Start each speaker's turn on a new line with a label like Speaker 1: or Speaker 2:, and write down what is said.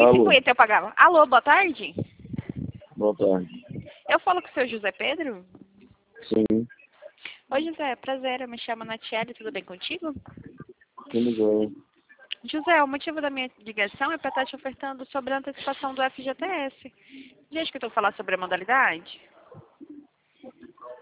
Speaker 1: Alô,
Speaker 2: 1,50 eu pagava. Alô, boa tarde?
Speaker 1: boa tarde.
Speaker 2: Eu falo com o seu José Pedro?
Speaker 1: Sim,
Speaker 2: Oi, José, prazer, eu me chamo Natiele, tudo bem contigo?
Speaker 1: tudo bem.
Speaker 2: José, o motivo da minha ligação é para estar te ofertando sobre a antecipação do FGTS. Gente, que eu estou falando sobre a modalidade?